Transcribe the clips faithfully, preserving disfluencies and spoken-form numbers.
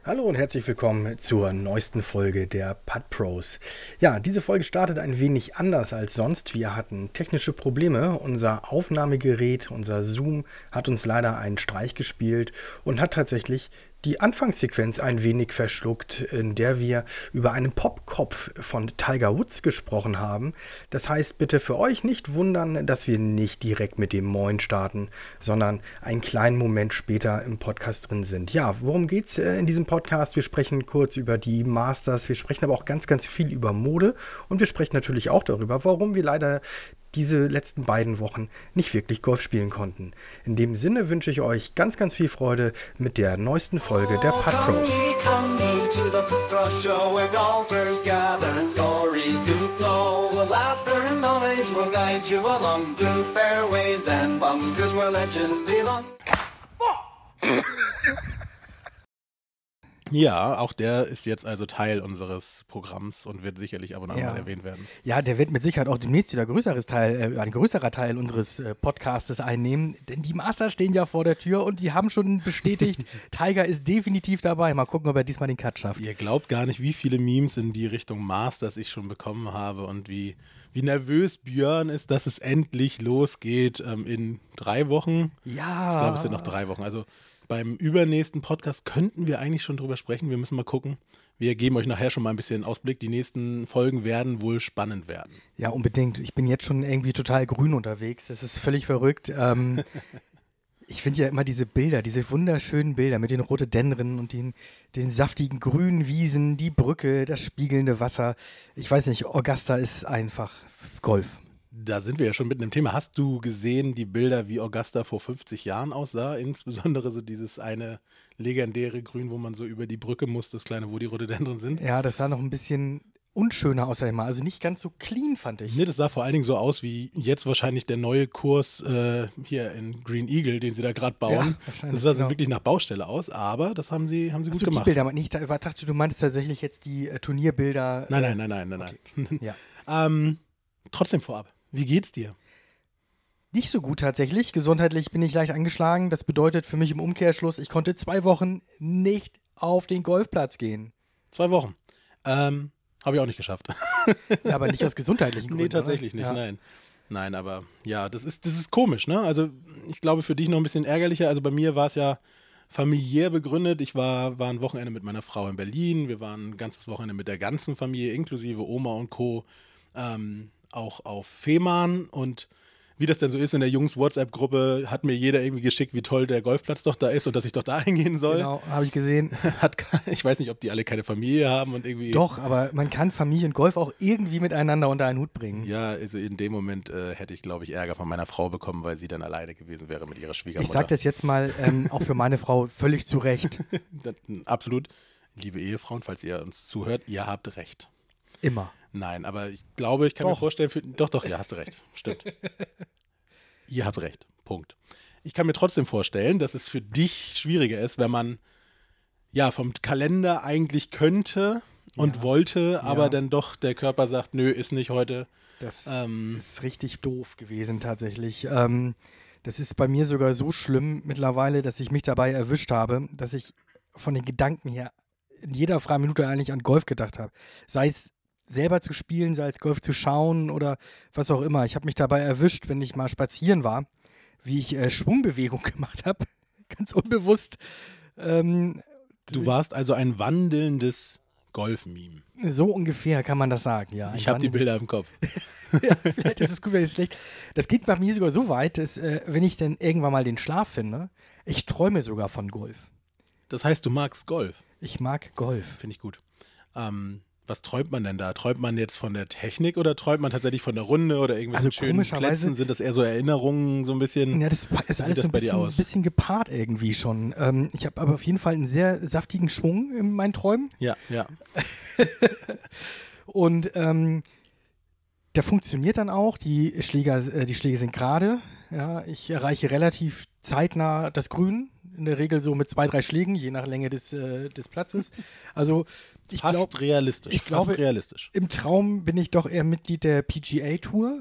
Hallo und herzlich willkommen zur neuesten Folge der Putt Pros. Ja, diese Folge startet ein wenig anders als sonst. Wir hatten technische Probleme. Unser Aufnahmegerät, unser Zoom, hat uns leider einen Streich gespielt und hat tatsächlich die Anfangssequenz ein wenig verschluckt, in der wir über einen Popkopf von Tiger Woods gesprochen haben. Das heißt, bitte für euch nicht wundern, dass wir nicht direkt mit dem Moin starten, sondern einen kleinen Moment später im Podcast drin sind. Ja, worum geht's in diesem Podcast? Wir sprechen kurz über die Masters, wir sprechen aber auch ganz, ganz viel über Mode und wir sprechen natürlich auch darüber, warum wir leider diese letzten beiden Wochen nicht wirklich Golf spielen konnten. In dem Sinne wünsche ich euch ganz, ganz viel Freude mit der neuesten Folge der Putt Pros. Ja, auch der ist jetzt also Teil unseres Programms und wird sicherlich ab und an Ja. mal erwähnt werden. Ja, der wird mit Sicherheit auch demnächst wieder größeres Teil, äh, ein größerer Teil unseres äh, Podcastes einnehmen, denn die Masters stehen ja vor der Tür und die haben schon bestätigt, Tiger ist definitiv dabei. Mal gucken, ob er diesmal den Cut schafft. Ihr glaubt gar nicht, wie viele Memes in die Richtung Masters ich schon bekommen habe und wie, wie nervös Björn ist, dass es endlich losgeht ähm, in drei Wochen. Ja. Ich glaube, es sind noch drei Wochen. Also beim übernächsten Podcast könnten wir eigentlich schon drüber sprechen. Wir müssen mal gucken. Wir geben euch nachher schon mal ein bisschen Ausblick. Die nächsten Folgen werden wohl spannend werden. Ja, unbedingt. Ich bin jetzt schon irgendwie total grün unterwegs. Das ist völlig verrückt. Ähm, ich finde ja immer diese Bilder, diese wunderschönen Bilder mit den Rhododendren und den, den saftigen grünen Wiesen, die Brücke, das spiegelnde Wasser. Ich weiß nicht, Augusta ist einfach Golf. Da sind wir ja schon mitten im Thema. Hast du gesehen die Bilder, wie Augusta vor fünfzig Jahren aussah? Insbesondere so dieses eine legendäre Grün, wo man so über die Brücke muss, das kleine, wo die Rhododendren sind. Ja, das sah noch ein bisschen unschöner aus, sag ich mal. Also nicht ganz so clean, fand ich. Nee, das sah vor allen Dingen so aus wie jetzt wahrscheinlich der neue Kurs äh, hier in Green Eagle, den sie da gerade bauen. Ja, wahrscheinlich, das sah so genau. wirklich nach Baustelle aus, aber das haben sie, haben sie gut Achso, die gemacht. Bilder, aber nicht, ich dachte, du meintest tatsächlich jetzt die äh, Turnierbilder. Nein, äh, nein, nein, nein, nein, nein. Ja. ähm, trotzdem vorab, wie geht's dir? Nicht so gut tatsächlich. Gesundheitlich bin ich leicht angeschlagen. Das bedeutet für mich im Umkehrschluss, ich konnte zwei Wochen nicht auf den Golfplatz gehen. Zwei Wochen. Ähm, habe ich auch nicht geschafft. Ja, aber nicht aus gesundheitlichen Gründen. Nee, tatsächlich oder? nicht, Ja. nein. Nein, aber ja, das ist, das ist komisch, ne? Also ich glaube für dich noch ein bisschen ärgerlicher. Also bei mir war es ja familiär begründet. Ich war, war ein Wochenende mit meiner Frau in Berlin. Wir waren ein ganzes Wochenende mit der ganzen Familie, inklusive Oma und Co. Ähm, auch auf Fehmarn. Und wie das denn so ist in der Jungs-WhatsApp-Gruppe, hat mir jeder irgendwie geschickt, wie toll der Golfplatz doch da ist und dass ich doch da hingehen soll. Genau, habe ich gesehen. Hat, ich weiß nicht, ob die alle keine Familie haben und irgendwie. Doch, aber man kann Familie und Golf auch irgendwie miteinander unter einen Hut bringen. Ja, also in dem Moment äh, hätte ich, glaube ich, Ärger von meiner Frau bekommen, weil sie dann alleine gewesen wäre mit ihrer Schwiegermutter. Ich sage das jetzt mal ähm, auch für meine Frau völlig zu Recht. das, absolut. Liebe Ehefrauen, falls ihr uns zuhört, ihr habt recht. Immer. Nein, aber ich glaube, ich kann Doch. mir vorstellen, für, doch, doch, ja, hast du recht. Stimmt. Ihr habt recht. Punkt. Ich kann mir trotzdem vorstellen, dass es für dich schwieriger ist, wenn man ja vom Kalender eigentlich könnte und Ja. wollte, aber Ja. dann doch der Körper sagt, nö, ist nicht heute. Das Ähm, ist richtig doof gewesen tatsächlich. Ähm, das ist bei mir sogar so schlimm mittlerweile, dass ich mich dabei erwischt habe, dass ich von den Gedanken her in jeder freien Minute eigentlich an Golf gedacht habe. Sei es selber zu spielen, sei es Golf zu schauen oder was auch immer. Ich habe mich dabei erwischt, wenn ich mal spazieren war, wie ich äh, Schwungbewegung gemacht habe, ganz unbewusst. Ähm, Du warst also ein wandelndes Golf-Meme. so ungefähr kann man das sagen, ja. Ich Ein habe die wandelndes- Bilder im Kopf. Ja, vielleicht ist es gut, vielleicht ist es schlecht. Das geht bei mir sogar so weit, dass, äh, wenn ich dann irgendwann mal den Schlaf finde, ich träume sogar von Golf. Das heißt, du magst Golf. Ich mag Golf. Finde ich gut. Ähm, was träumt man denn da? Träumt man jetzt von der Technik oder träumt man tatsächlich von der Runde oder irgendwelchen Also schönen komischerweise- Plätzen? Sind das eher so Erinnerungen, so ein bisschen? Ja, das pa- ist Wie alles sieht so das ein bei dir bisschen, aus? bisschen gepaart irgendwie schon. Ähm, ich habe aber auf jeden Fall einen sehr saftigen Schwung in meinen Träumen. Ja, ja. Und ähm, der funktioniert dann auch. Die Schläger, äh, die Schläge sind gerade. Ja, ich erreiche relativ zeitnah das Grün. In der Regel so mit zwei, drei Schlägen, je nach Länge des, äh, des Platzes. Also ich Fast glaube, realistisch. ich fast glaube- realistisch. im Traum bin ich doch eher Mitglied der P G A-Tour.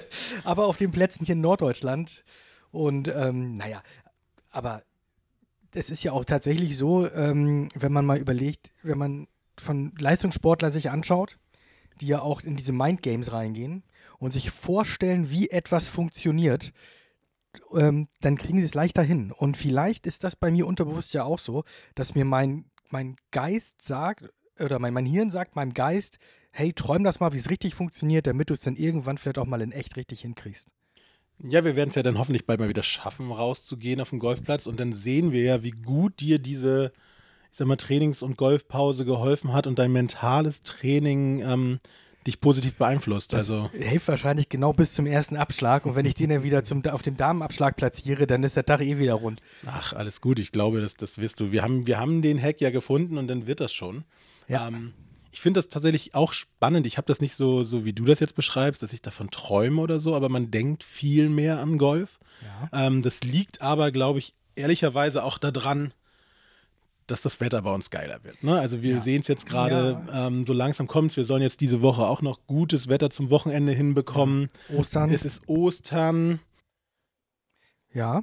Aber auf den Plätzen hier in Norddeutschland. Und ähm, naja, aber es ist ja auch tatsächlich so, ähm, wenn man mal überlegt, wenn man von Leistungssportlern sich anschaut, die ja auch in diese Mindgames reingehen und sich vorstellen, wie etwas funktioniert, ähm, dann kriegen sie es leichter hin. Und vielleicht ist das bei mir unterbewusst ja auch so, dass mir mein, mein Geist sagt, oder mein, mein Hirn sagt meinem Geist, hey, träum das mal, wie es richtig funktioniert, damit du es dann irgendwann vielleicht auch mal in echt richtig hinkriegst. Ja, wir werden es ja dann hoffentlich bald mal wieder schaffen, rauszugehen auf den Golfplatz und dann sehen wir ja, wie gut dir diese, ich sag mal, Trainings- und Golfpause geholfen hat und dein mentales Training ähm, dich positiv beeinflusst. Das also hilft wahrscheinlich genau bis zum ersten Abschlag und wenn ich den dann wieder zum, auf dem Damenabschlag platziere, dann ist der Tag eh wieder rund. Ach, alles gut, ich glaube, das, das wirst du. Wir haben, wir haben den Hack ja gefunden und dann wird das schon. Ja. Ähm, ich finde das tatsächlich auch spannend. Ich habe das nicht so, so, wie du das jetzt beschreibst, dass ich davon träume oder so, aber man denkt viel mehr an Golf. Ja. Ähm, das liegt aber, glaube ich, ehrlicherweise auch daran, dass das Wetter bei uns geiler wird. Ne? Also wir Ja. sehen es jetzt gerade, Ja. ähm, so langsam kommt es. Wir sollen jetzt diese Woche auch noch gutes Wetter zum Wochenende hinbekommen. Ostern. Es ist Ostern. Ja.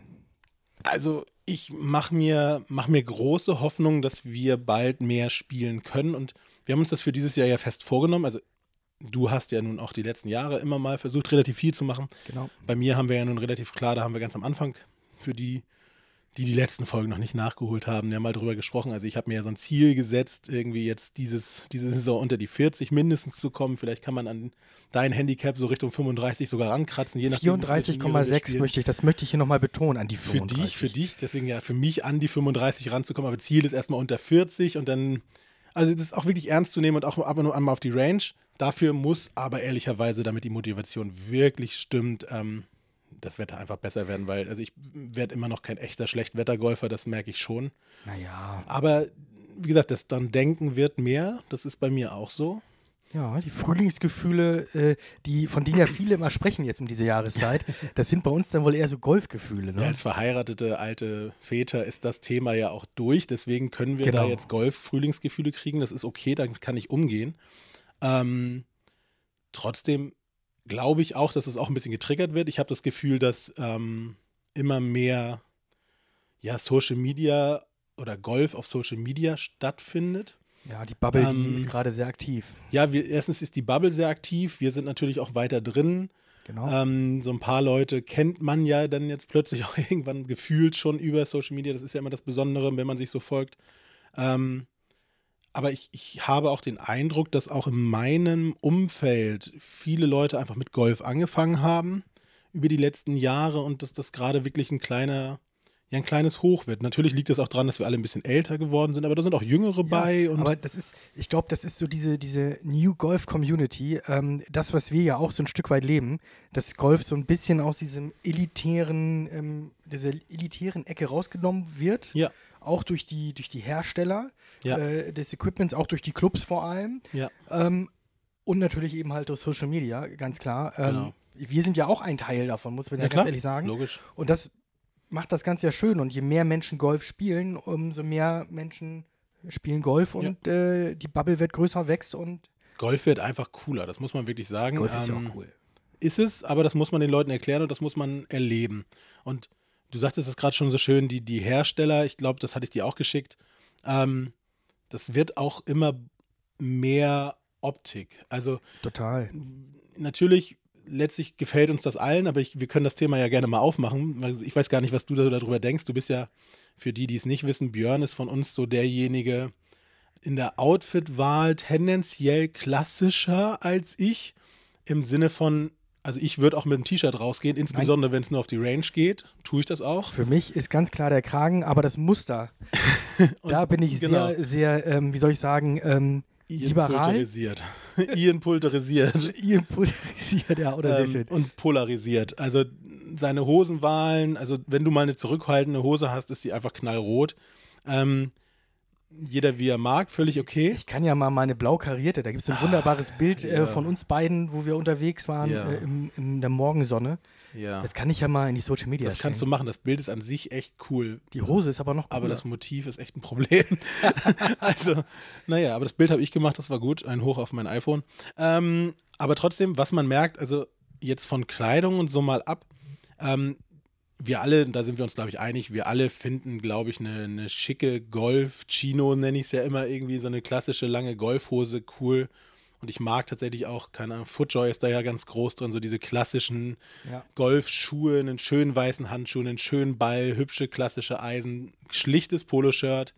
Also ich mache mir, mach mir große Hoffnung, dass wir bald mehr spielen können und wir haben uns das für dieses Jahr ja fest vorgenommen. Also du hast ja nun auch die letzten Jahre immer mal versucht, relativ viel zu machen. Genau. Bei mir haben wir ja nun relativ klar, da haben wir ganz am Anfang für die, die die letzten Folgen noch nicht nachgeholt haben, ja mal drüber gesprochen. Also ich habe mir ja so ein Ziel gesetzt, irgendwie jetzt dieses, diese Saison unter die vierzig mindestens zu kommen. Vielleicht kann man an dein Handicap so Richtung fünfunddreißig sogar rankratzen. Je nachdem, vierunddreißig Komma sechs möchte ich, das möchte ich hier nochmal betonen, an die Für fünfunddreißig. dich, für dich, deswegen ja für mich an die fünfunddreißig ranzukommen, aber Ziel ist erstmal unter vierzig und dann, also das ist auch wirklich ernst zu nehmen und auch ab und an mal auf die Range. Dafür muss aber ehrlicherweise, damit die Motivation wirklich stimmt, ähm, das Wetter einfach besser werden, weil also ich werde immer noch kein echter Schlechtwettergolfer, das merke ich schon. Naja. Aber wie gesagt, das dann Denken wird mehr, das ist bei mir auch so. Ja, die Frühlingsgefühle, äh, die, von denen ja viele immer sprechen jetzt um diese Jahreszeit, das sind bei uns dann wohl eher so Golfgefühle. Ne? Ja, als verheiratete alte Väter ist das Thema ja auch durch, deswegen können wir Genau. da jetzt Golf-Frühlingsgefühle kriegen, das ist okay, dann kann ich umgehen. Ähm, trotzdem glaube ich auch, dass es auch ein bisschen getriggert wird. Ich habe das Gefühl, dass ähm, immer mehr ja, Social Media oder Golf auf Social Media stattfindet. Ja, die Bubble, Ähm, die ist gerade sehr aktiv. Ja, wir, erstens ist die Bubble sehr aktiv, wir sind natürlich auch weiter drin. Genau. Ähm, so ein paar Leute kennt man ja dann jetzt plötzlich auch irgendwann gefühlt schon über Social Media. Das ist ja immer das Besondere, wenn man sich so folgt. Ähm, aber ich, ich habe auch den Eindruck, dass auch in meinem Umfeld viele Leute einfach mit Golf angefangen haben über die letzten Jahre und dass das gerade wirklich ein kleiner, ja, ein kleines Hoch wird. Natürlich liegt es auch daran, dass wir alle ein bisschen älter geworden sind, aber da sind auch Jüngere bei. Und aber das ist, ich glaube, das ist so diese, diese New Golf Community, ähm, das, was wir ja auch so ein Stück weit leben, dass Golf so ein bisschen aus diesem elitären, ähm, dieser elitären Ecke rausgenommen wird. ja, Auch durch die, durch die Hersteller Ja. äh, des Equipments, auch durch die Clubs vor allem. ja, Ähm, und natürlich eben halt durch Social Media, ganz klar. Ähm, Genau. Wir sind ja auch ein Teil davon, muss man ja, ja ganz klar, ehrlich sagen. logisch. Und das macht das Ganze ja schön. Und je mehr Menschen Golf spielen, umso mehr Menschen spielen Golf und äh, die Bubble wird größer, wächst und Golf wird einfach cooler, das muss man wirklich sagen. Golf ist ja Ähm, auch cool. Ist es, aber das muss man den Leuten erklären und das muss man erleben. Und du sagtest es gerade schon so schön, die, die Hersteller, ich glaube, das hatte ich dir auch geschickt, ähm, das wird auch immer mehr Optik. Also Total. natürlich, letztlich gefällt uns das allen, aber ich, wir können das Thema ja gerne mal aufmachen. Weil ich weiß gar nicht, was du da, darüber denkst. Du bist ja, für die, die es nicht wissen, Björn ist von uns so derjenige in der Outfit-Wahl tendenziell klassischer als ich. Im Sinne von, also ich würde auch mit dem T-Shirt rausgehen, insbesondere wenn es nur auf die Range geht, tue ich das auch. Für mich ist ganz klar der Kragen, aber das Muster, da bin ich genau. sehr, sehr, ähm, wie soll ich sagen, ähm, Ian liberal. pulverisiert. Ian pulverisiert. Ihr polarisiert, ja, oder sehr ähm, schön. Und polarisiert. Also seine Hosenwahlen, also wenn du mal eine zurückhaltende Hose hast, ist die einfach knallrot. Ähm, jeder wie er mag, völlig okay. Ich kann ja mal meine blau karierte, da gibt es ein wunderbares Bild äh, ja. von uns beiden, wo wir unterwegs waren Ja. äh, im, in der Morgensonne. Ja. Das kann ich ja mal in die Social Media Das kannst du stellen. machen. Das Bild ist an sich echt cool. Die Hose ist aber noch cooler. Aber das Motiv ist echt ein Problem. Also, naja, aber das Bild habe ich gemacht, das war gut. Ein Hoch auf mein iPhone. Ähm, aber trotzdem, was man merkt, also jetzt von Kleidung und so mal ab, ähm, wir alle, da sind wir uns, glaube ich, einig, wir alle finden, glaube ich, eine, eine schicke Golf-Chino, nenne ich es ja immer irgendwie, so eine klassische lange Golfhose, cool. Und ich mag tatsächlich auch, keine Ahnung, FootJoy ist da ja ganz groß drin, so diese klassischen Ja. Golfschuhe, einen schönen weißen Handschuh, einen schönen Ball, hübsche klassische Eisen, schlichtes Poloshirt,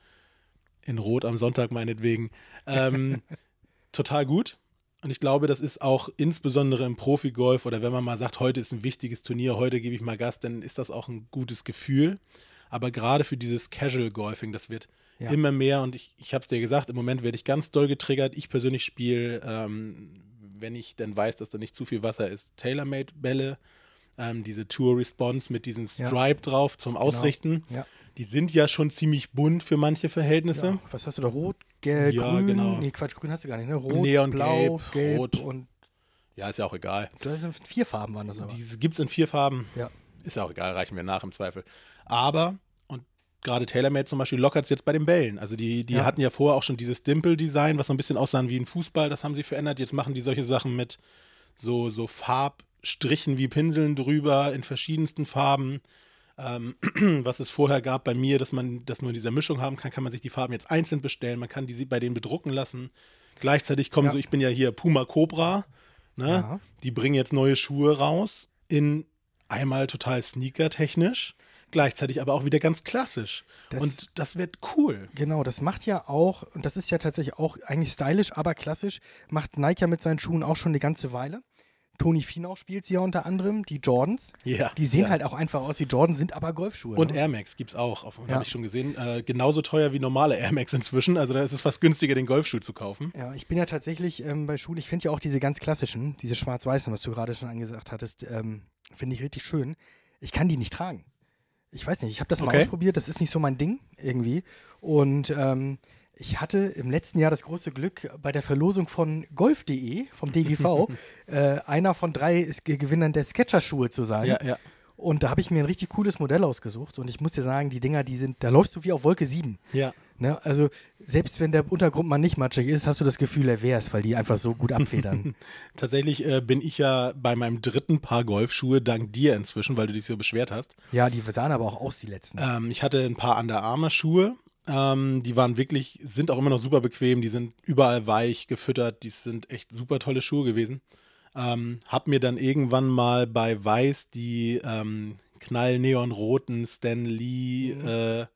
in Rot am Sonntag meinetwegen. Ähm, total gut. Und ich glaube, das ist auch insbesondere im Profigolf oder wenn man mal sagt, heute ist ein wichtiges Turnier, heute gebe ich mal Gas, dann ist das auch ein gutes Gefühl. Aber gerade für dieses Casual Golfing, das wird Ja. immer mehr und ich, ich habe es dir gesagt, im Moment werde ich ganz doll getriggert. Ich persönlich spiele, ähm, wenn ich dann weiß, dass da nicht zu viel Wasser ist, Tailor-Made-Bälle, ähm, diese Tour Response mit diesem Ja. Stripe drauf zum Ausrichten. Ja. Die sind ja schon ziemlich bunt für manche Verhältnisse. Ja. Was hast du da? Rot, gelb, Ja, grün? genau. Nee, Quatsch, grün hast du gar nicht, ne? Rot, Neongelb, blau, gelb rot. und Ja, ist ja auch egal. das sind vier Farben waren das aber. Diese gibt es in vier Farben. Ja. Ist ja auch egal, reichen wir nach im Zweifel. Aber, und gerade TaylorMade zum Beispiel lockert es jetzt bei den Bällen. Also die, die Ja. hatten ja vorher auch schon dieses Dimple-Design, was so ein bisschen aussah wie ein Fußball, das haben sie verändert. Jetzt machen die solche Sachen mit so, so Farbstrichen wie Pinseln drüber in verschiedensten Farben. Ähm, was es vorher gab bei mir, dass man das nur in dieser Mischung haben kann, kann man sich die Farben jetzt einzeln bestellen. Man kann die bei denen bedrucken lassen. Gleichzeitig kommen Ja. so, ich bin ja hier Puma Cobra, ne? Ja. Die bringen jetzt neue Schuhe raus in einmal total sneaker-technisch, gleichzeitig aber auch wieder ganz klassisch. Das- und das wird cool. Genau, das macht ja auch, und das ist ja tatsächlich auch eigentlich stylisch, aber klassisch, macht Nike ja mit seinen Schuhen auch schon eine ganze Weile. Toni Finau spielt sie ja unter anderem, die Jordans. Ja. Die sehen ja. halt auch einfach aus wie Jordans, sind aber Golfschuhe. Und ne? Air Max gibt es auch, Ja. habe ich schon gesehen. Äh, genauso teuer wie normale Air Max inzwischen. Also da ist es fast günstiger, den Golfschuh zu kaufen. Ja, ich bin ja tatsächlich ähm, bei Schuhen, ich finde ja auch diese ganz klassischen, diese schwarz-weißen, was du gerade schon angesagt hattest, ähm, finde ich richtig schön. Ich kann die nicht tragen. Ich weiß nicht, ich habe das mal Okay. ausprobiert, das ist nicht so mein Ding irgendwie. Und ähm, ich hatte im letzten Jahr das große Glück, bei der Verlosung von golf punkt de, vom D G V, äh, einer von drei ist- Gewinnern der Sketcher-Schuhe zu sein. Ja, ja. Und da habe ich mir ein richtig cooles Modell ausgesucht. Und ich muss dir sagen, die Dinger, die sind, da läufst du wie auf Wolke sieben. Ja. Ne? Also selbst wenn der Untergrund mal nicht matschig ist, hast du das Gefühl, er wär's, weil die einfach so gut abfedern. Tatsächlich äh, bin ich ja bei meinem dritten Paar Golfschuhe dank dir inzwischen, weil du dich so beschwert hast. Ja, die sahen aber auch aus, die letzten. Ähm, ich hatte ein paar Under Armour Schuhe. Ähm, die waren wirklich, sind auch immer noch super bequem. Die sind überall weich gefüttert. Die sind echt super tolle Schuhe gewesen. Ähm, hab mir dann irgendwann mal bei Weiß die ähm, knallneonroten Stan Lee Mhm. äh,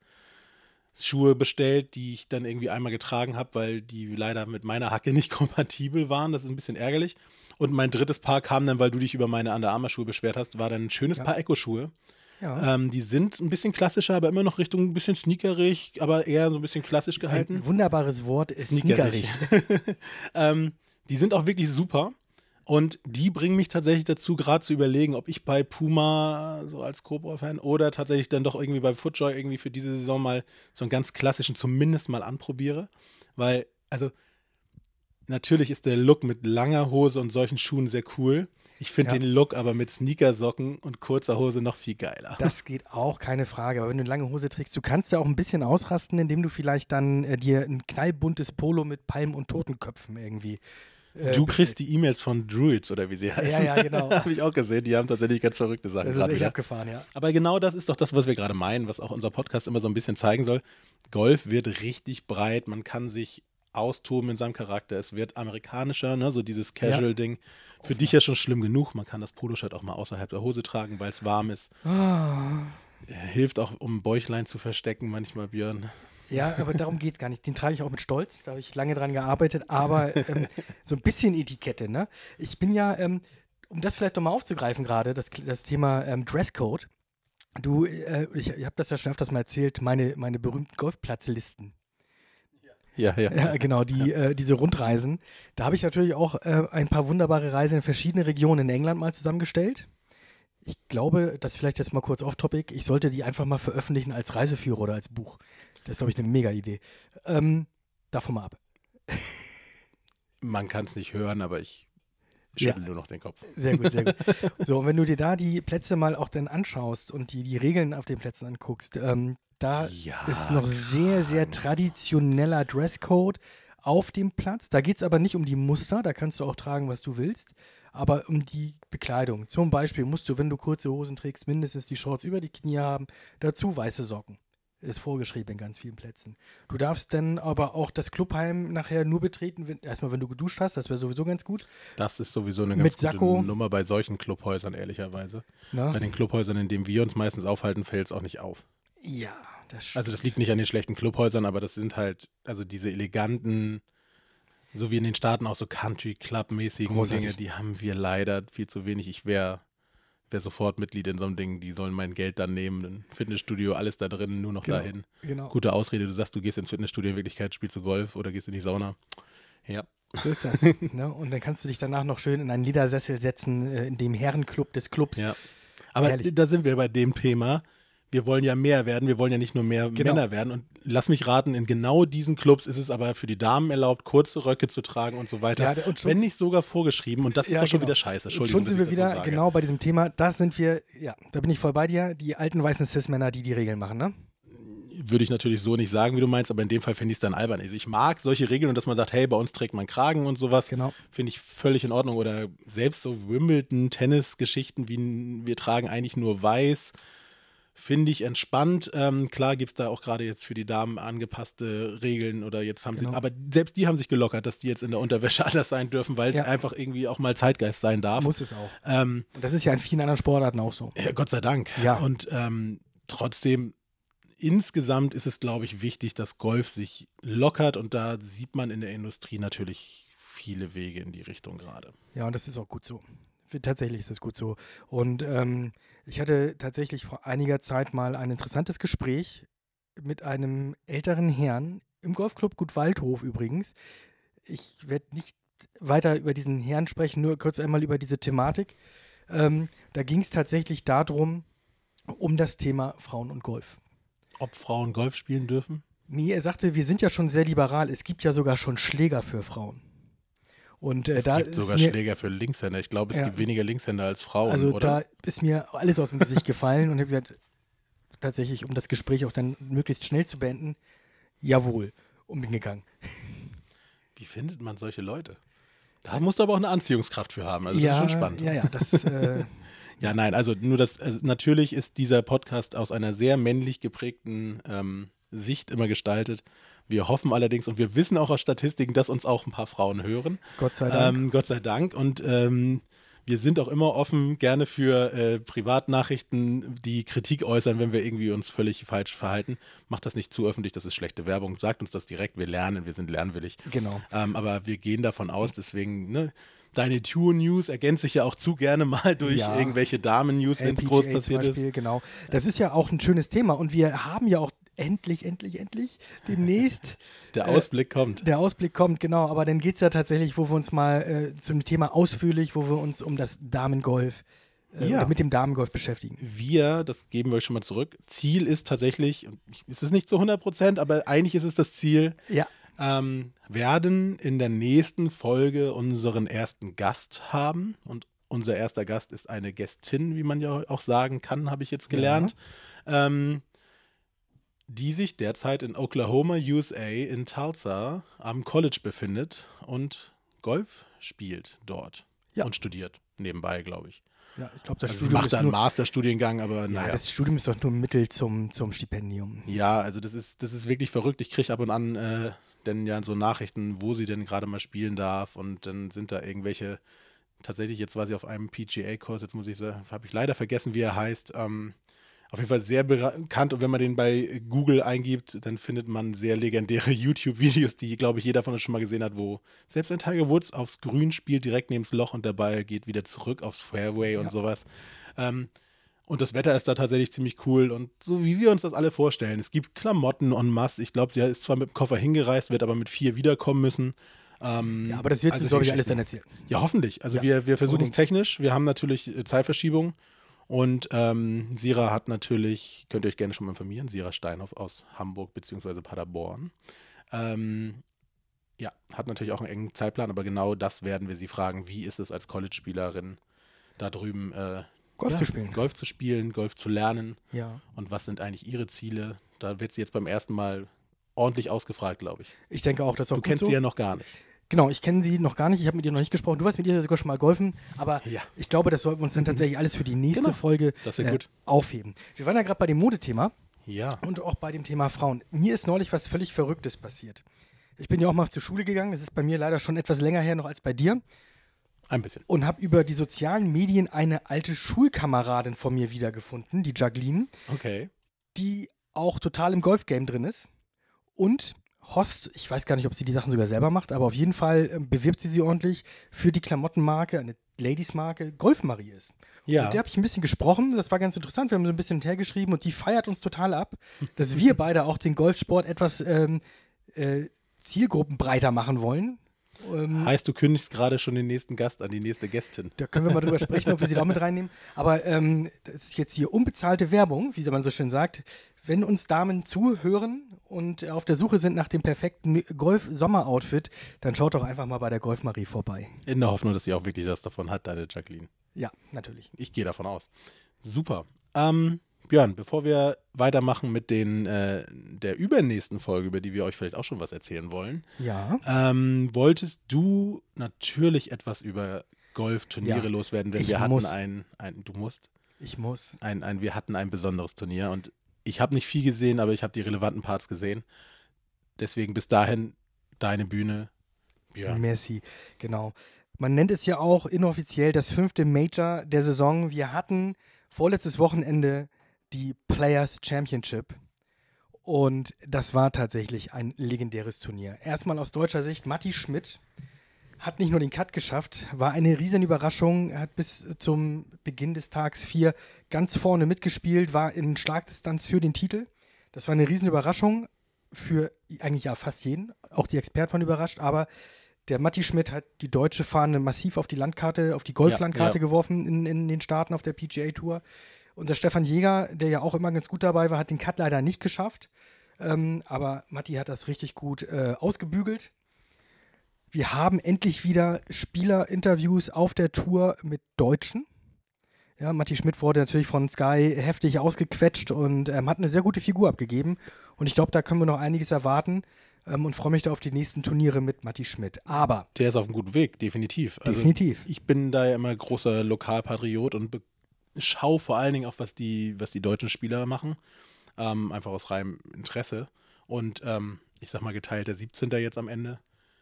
Schuhe bestellt, die ich dann irgendwie einmal getragen habe, weil die leider mit meiner Hacke nicht kompatibel waren. Das ist ein bisschen ärgerlich. Und mein drittes Paar kam dann, weil du dich über meine Under Armour Schuhe beschwert hast, war dann ein schönes Ja. Paar Echo-Schuhe. Ja. Ähm, die sind ein bisschen klassischer, aber immer noch Richtung ein bisschen sneakerig, aber eher so ein bisschen klassisch gehalten. Ein wunderbares Wort ist sneakerig. ähm, die sind auch wirklich super. Und die bringen mich tatsächlich dazu, gerade zu überlegen, ob ich bei Puma, so als Cobra-Fan, oder tatsächlich dann doch irgendwie bei FootJoy irgendwie für diese Saison mal so einen ganz klassischen zumindest mal anprobiere. Weil, also, natürlich ist der Look mit langer Hose und solchen Schuhen sehr cool. Ich finde Ja. den Look aber mit Sneakersocken und kurzer Hose noch viel geiler. Das geht auch, keine Frage. Aber wenn du eine lange Hose trägst, du kannst ja auch ein bisschen ausrasten, indem du vielleicht dann äh, dir ein knallbuntes Polo mit Palmen und Totenköpfen irgendwie äh, Du bestellst. kriegst die E-Mails von Druids oder wie sie heißen. Ja, ja, genau. Habe ich auch gesehen. Die haben tatsächlich ganz verrückte Sachen Das ist gerade echt wieder. abgefahren, ja. Aber genau das ist doch das, was wir gerade meinen, was auch unser Podcast immer so ein bisschen zeigen soll. Golf wird richtig breit. Man kann sich austoben in seinem Charakter. Es wird amerikanischer, ne? So dieses Casual-Ding. Für dich ja schon schlimm genug. Man kann das Poloshirt auch mal außerhalb der Hose tragen, weil es warm ist. Ah. Hilft auch, um Bäuchlein zu verstecken manchmal, Björn. Ja, aber darum geht es gar nicht. Den trage ich auch mit Stolz. Da habe ich lange dran gearbeitet. Aber ähm, so ein bisschen Etikette, ne? Ich bin ja, ähm, um das vielleicht nochmal aufzugreifen gerade, das, das Thema ähm, Dresscode. Du, äh, ich, ich habe das ja schon öfters mal erzählt, meine, meine berühmten Golfplatzlisten. Ja, ja. Ja, genau, die, äh, diese Rundreisen. Da habe ich natürlich auch äh, ein paar wunderbare Reisen in verschiedene Regionen in England mal zusammengestellt. Ich glaube, das vielleicht jetzt mal kurz off-topic, ich sollte die einfach mal veröffentlichen als Reiseführer oder als Buch. Das ist, glaube ich, eine mega Idee. Ähm, davon mal ab. Man kann es nicht hören, aber ich Ja. schüttel nur noch den Kopf. Sehr gut, sehr gut. So, und wenn du dir da die Plätze mal auch dann anschaust und die, die Regeln auf den Plätzen anguckst, ähm, da Ja, ist noch sehr, sehr traditioneller Dresscode auf dem Platz. Da geht es aber nicht um die Muster, da kannst du auch tragen, was du willst. aber um die Bekleidung. Zum Beispiel musst du, wenn du kurze Hosen trägst, mindestens die Shorts über die Knie haben, dazu weiße Socken. Ist vorgeschrieben in ganz vielen Plätzen. Du darfst dann aber auch das Clubheim nachher nur betreten, wenn, erstmal wenn du geduscht hast, das wäre sowieso ganz gut. Das ist sowieso eine ganz Mit gute Sakko. Nummer bei solchen Clubhäusern, ehrlicherweise. Na? Bei den Clubhäusern, in denen wir uns meistens aufhalten, fällt es auch nicht auf. Ja, das stimmt. Also das liegt nicht an den schlechten Clubhäusern, aber das sind halt, also diese eleganten, so wie in den Staaten auch so Country-Club-mäßigen Großartig. Dinge, die haben wir leider viel zu wenig. Ich wäre wär sofort Mitglied in so einem Ding, die sollen mein Geld dann nehmen, ein Fitnessstudio, alles da drin, nur noch Genau, dahin. genau. Gute Ausrede, du sagst, du gehst ins Fitnessstudio, in Wirklichkeit spielst du Golf oder gehst in die Sauna. Ja. So ist das. Ne? Und dann kannst du dich danach noch schön in einen Ledersessel setzen, äh, in dem Herrenclub des Clubs. Ja. Aber Herrlich. da sind wir bei dem Thema. Wir wollen ja mehr werden, wir wollen ja nicht nur mehr Genau. Männer werden. Und lass mich raten, in genau diesen Clubs ist es aber für die Damen erlaubt, kurze Röcke zu tragen und so weiter. Ja, und schon- wenn nicht sogar vorgeschrieben. Und das ist Ja, doch schon genau. wieder scheiße. Und Entschuldigung, schon sind wir dass ich das wieder so sage. genau bei diesem Thema. Das sind wir, ja, da bin ich voll bei dir, die alten weißen Cis-Männer, die die Regeln machen, ne? Würde ich natürlich so nicht sagen, wie du meinst, aber in dem Fall finde ich es dann albern. Also ich mag solche Regeln und dass man sagt, hey, bei uns trägt man Kragen und sowas, Genau. finde ich völlig in Ordnung. Oder selbst so Wimbledon-Tennis-Geschichten wie wir tragen eigentlich nur weiß, finde ich entspannt. Ähm, klar gibt es da auch gerade jetzt für die Damen angepasste Regeln oder jetzt haben Genau. sie, aber selbst die haben sich gelockert, dass die jetzt in der Unterwäsche anders sein dürfen, weil es Ja. einfach irgendwie auch mal Zeitgeist sein darf. Muss es auch. Ähm, Und das ist ja in vielen anderen Sportarten auch so. ja, Gott sei Dank. Ja. Und ähm, trotzdem, insgesamt ist es, glaube ich, wichtig, dass Golf sich lockert und da sieht man in der Industrie natürlich viele Wege in die Richtung gerade. Ja, und das ist auch gut so. Tatsächlich ist das gut so. Und ähm, ich hatte tatsächlich vor einiger Zeit mal ein interessantes Gespräch mit einem älteren Herrn im Golfclub Gut Waldhof übrigens. Ich werde nicht weiter über diesen Herrn sprechen, nur kurz einmal über diese Thematik. Ähm, da ging es tatsächlich darum, um das Thema Frauen und Golf. Ob Frauen Golf spielen dürfen? Nee, er sagte, wir sind ja schon sehr liberal. Es gibt ja sogar schon Schläger für Frauen. Und äh, Es da gibt ist sogar mir, Schläger für Linkshänder. Ich glaube, es Ja. gibt weniger Linkshänder als Frauen, also oder? da ist mir alles aus dem Gesicht gefallen und ich habe gesagt, tatsächlich, um das Gespräch auch dann möglichst schnell zu beenden, jawohl, um bin gegangen. Wie findet man solche Leute? Da musst du aber auch eine Anziehungskraft für haben. Also das ja, ist schon spannend. ja, ja, das, äh, Ja, nein, also nur das, also natürlich ist dieser Podcast aus einer sehr männlich geprägten ähm, Sicht immer gestaltet. Wir hoffen allerdings und wir wissen auch aus Statistiken, dass uns auch ein paar Frauen hören. Gott sei Dank. Ähm, Gott sei Dank. Und ähm, wir sind auch immer offen, gerne für äh, Privatnachrichten, die Kritik äußern, wenn wir irgendwie uns völlig falsch verhalten. Macht das nicht zu öffentlich, das ist schlechte Werbung. Sagt uns das direkt, wir lernen, wir sind lernwillig. Genau. Ähm, aber wir gehen davon aus, deswegen, ne, deine Tour-News ergänzt sich ja auch zu gerne mal durch Ja. irgendwelche Damen-News, wenn es groß L P G A passiert zum ist. Beispiel, genau. Das ist ja auch ein schönes Thema und wir haben ja auch endlich, endlich, endlich demnächst Der äh, Ausblick kommt. Der Ausblick kommt, genau, aber dann geht es ja tatsächlich, wo wir uns mal äh, zum Thema ausführlich, wo wir uns um das Damengolf, äh, Ja. oder mit dem Damengolf beschäftigen. Wir, das geben wir euch schon mal zurück, Ziel ist tatsächlich, und es ist nicht zu hundert Prozent, aber eigentlich ist es das Ziel, Ja, ähm, werden in der nächsten Folge unseren ersten Gast haben. Und unser erster Gast ist eine Gästin, wie man ja auch sagen kann, habe ich jetzt gelernt, ähm, die sich derzeit in Oklahoma, U S A, in Tulsa am College befindet und Golf spielt dort Ja. und studiert nebenbei, glaube ich. ja, ich glaube, das Also sie Studium macht ist da einen nur, Masterstudiengang, aber ja, naja. das Studium ist doch nur Mittel zum, zum Stipendium. Ja, also das ist, das ist wirklich verrückt. Ich kriege ab und an äh, dann ja so Nachrichten, wo sie denn gerade mal spielen darf und dann sind da irgendwelche, tatsächlich jetzt war sie auf einem P G A-Kurs, jetzt muss ich sagen, habe ich leider vergessen, wie er heißt, ähm, auf jeden Fall sehr bekannt und wenn man den bei Google eingibt, dann findet man sehr legendäre YouTube-Videos, die, glaube ich, jeder von uns schon mal gesehen hat, wo selbst ein Tiger Woods aufs Grün spielt, direkt neben das Loch und der Ball geht wieder zurück aufs Fairway und Ja. sowas. Ähm, Und das Wetter ist da tatsächlich ziemlich cool und so wie wir uns das alle vorstellen. Es gibt Klamotten en masse. Ich glaube, sie ist zwar mit dem Koffer hingereist, wird aber mit vier wiederkommen müssen. Ähm, Ja, aber das wird also sie, glaube ich, solche alles dann Geschichten. erzählen. Ja, hoffentlich. Also Ja, wir, wir versuchen es unbedingt. technisch. Wir haben natürlich äh, Zeitverschiebung. Und ähm, Sira hat natürlich, könnt ihr euch gerne schon mal informieren, Sira Steinhoff aus Hamburg bzw. Paderborn. Ähm, ja, hat natürlich auch einen engen Zeitplan, aber genau das werden wir sie fragen. Wie ist es als College-Spielerin da drüben äh, Golf ja, zu spielen. Golf zu spielen, Golf zu lernen Ja. und was sind eigentlich ihre Ziele? Da wird sie jetzt beim ersten Mal ordentlich ausgefragt, glaube ich. Ich denke auch, das ist auch Du gut kennst so. sie ja noch gar nicht. Genau, ich kenne sie noch gar nicht, ich habe mit ihr noch nicht gesprochen. Du hast mit ihr sogar schon mal golfen, aber Ja. ich glaube, das sollten wir uns dann tatsächlich alles für die nächste Genau. Folge Das wär äh, gut. aufheben. Wir waren ja gerade bei dem Modethema Ja. und auch bei dem Thema Frauen. Mir ist neulich was völlig Verrücktes passiert. Ich bin ja auch mal zur Schule gegangen, das ist bei mir leider schon etwas länger her noch als bei dir, Ein bisschen. und habe über die sozialen Medien eine alte Schulkameradin von mir wiedergefunden, die Jacqueline, Okay. die auch total im Golfgame drin ist und Host, ich weiß gar nicht, ob sie die Sachen sogar selber macht, aber auf jeden Fall ähm, bewirbt sie sie ordentlich für die Klamottenmarke, eine Ladies-Marke, Golf-Marie ist. Ja. Mit der habe ich ein bisschen gesprochen, das war ganz interessant, wir haben so ein bisschen hergeschrieben und die feiert uns total ab, dass wir beide auch den Golfsport etwas ähm, äh, zielgruppenbreiter machen wollen. Ähm, Heißt, du kündigst gerade schon den nächsten Gast an, die nächste Gästin. Da können wir mal drüber sprechen, ob wir sie da auch mit reinnehmen. Aber ähm, das ist jetzt hier unbezahlte Werbung, wie man so schön sagt. Wenn uns Damen zuhören und auf der Suche sind nach dem perfekten Golf-Sommer-Outfit, dann schaut doch einfach mal bei der Golf-Marie vorbei. In der Hoffnung, dass sie auch wirklich was davon hat, deine Jacqueline. Ja, natürlich. Ich gehe davon aus. Super. Ähm, Björn, bevor wir weitermachen mit den, äh, der übernächsten Folge, über die wir euch vielleicht auch schon was erzählen wollen, Ja. ähm, wolltest du natürlich etwas über Golfturniere Ja, loswerden, denn ich wir hatten muss. ein, ein, du musst, Ich muss. ein, ein, wir hatten ein besonderes Turnier und ich habe nicht viel gesehen, aber ich habe die relevanten Parts gesehen. Deswegen bis dahin deine Bühne, Björn. Merci, genau. Man nennt es ja auch inoffiziell das fünfte Major der Saison. Wir hatten vorletztes Wochenende die Players Championship und das war tatsächlich ein legendäres Turnier. Erstmal aus deutscher Sicht, Matti Schmidt hat nicht nur den Cut geschafft, war eine riesen Überraschung, er hat bis zum Beginn des Tags vier ganz vorne mitgespielt, war in Schlagdistanz für den Titel. Das war eine riesen Überraschung für eigentlich ja fast jeden, auch die Experten waren überrascht, aber der Matti Schmidt hat die deutsche Fahne massiv auf die Landkarte, auf die Golflandkarte Ja, ja. geworfen in, in den Staaten auf der P G A-Tour. Unser Stefan Jäger, der ja auch immer ganz gut dabei war, hat den Cut leider nicht geschafft. Ähm, aber Matti hat das richtig gut äh, ausgebügelt. Wir haben endlich wieder Spielerinterviews auf der Tour mit Deutschen. Ja, Matti Schmidt wurde natürlich von Sky heftig ausgequetscht und ähm, hat eine sehr gute Figur abgegeben. Und ich glaube, da können wir noch einiges erwarten ähm, und freue mich da auf die nächsten Turniere mit Matti Schmidt. Aber Der ist auf einem guten Weg, definitiv. Also definitiv. ich bin da ja immer großer Lokalpatriot und be- schaue vor allen Dingen auch, was die, was die deutschen Spieler machen. Ähm, einfach aus reinem Interesse. Und ähm, ich sag mal, geteilter siebzehnter jetzt am Ende.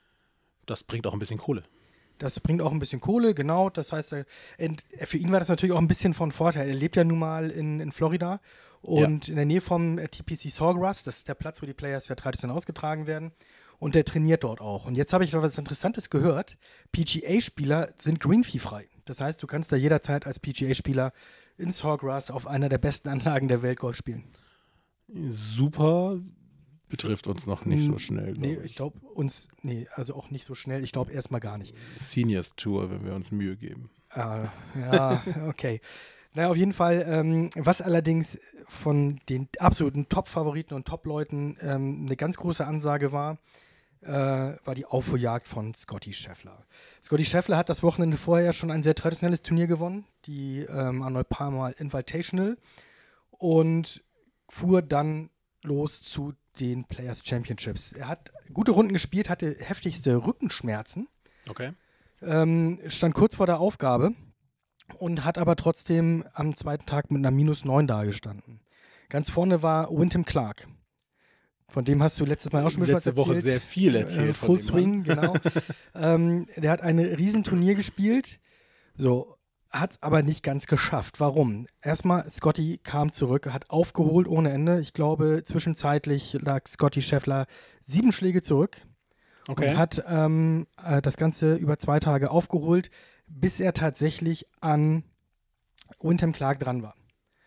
Das bringt auch ein bisschen Kohle. Das bringt auch ein bisschen Kohle, genau. Das heißt, er, ent- für ihn war das natürlich auch ein bisschen von Vorteil. Er lebt ja nun mal in, in Florida und in der Nähe vom äh, T P C Sawgrass. Das ist der Platz, wo die Players ja traditionell ausgetragen werden. Und der trainiert dort auch. Und jetzt habe ich noch was Interessantes gehört. P G A-Spieler sind Greenfee-frei. Das heißt, du kannst da jederzeit als P G A-Spieler in Sawgrass auf einer der besten Anlagen der Welt Golf spielen. Super, betrifft uns noch nicht so schnell, glaube Nee, ich. ich glaube uns, nee, also auch nicht so schnell. Ich glaube erstmal gar nicht. Seniors Tour, wenn wir uns Mühe geben. Ah, ja, okay. Naja, auf jeden Fall, ähm, was allerdings von den absoluten Top-Favoriten und Top-Leuten ähm, eine ganz große Ansage war, äh, war die Aufholjagd von Scotty Scheffler. Scotty Scheffler hat das Wochenende vorher schon ein sehr traditionelles Turnier gewonnen, die ähm, Arnold Palmer Invitational, und fuhr dann los zu den Players Championships. Er hat gute Runden gespielt, hatte heftigste Rückenschmerzen, Okay. ähm, stand kurz vor der Aufgabe und hat aber trotzdem am zweiten Tag mit einer minus neun dagestanden. Ganz vorne war Wyndham Clark. Von dem hast du letztes Mal auch schon ein bisschen was Letzte erzählt. Woche sehr viel erzählt Äh, von Full dem Swing, genau. ähm, der hat ein Riesenturnier gespielt. So, hat es aber nicht ganz geschafft. Warum? Erstmal, Scotty kam zurück, hat aufgeholt ohne Ende. Ich glaube, zwischenzeitlich lag Scotty Scheffler sieben Schläge zurück. Okay. Und hat ähm, äh, das Ganze über zwei Tage aufgeholt, bis er tatsächlich an Wyndham Clark dran war.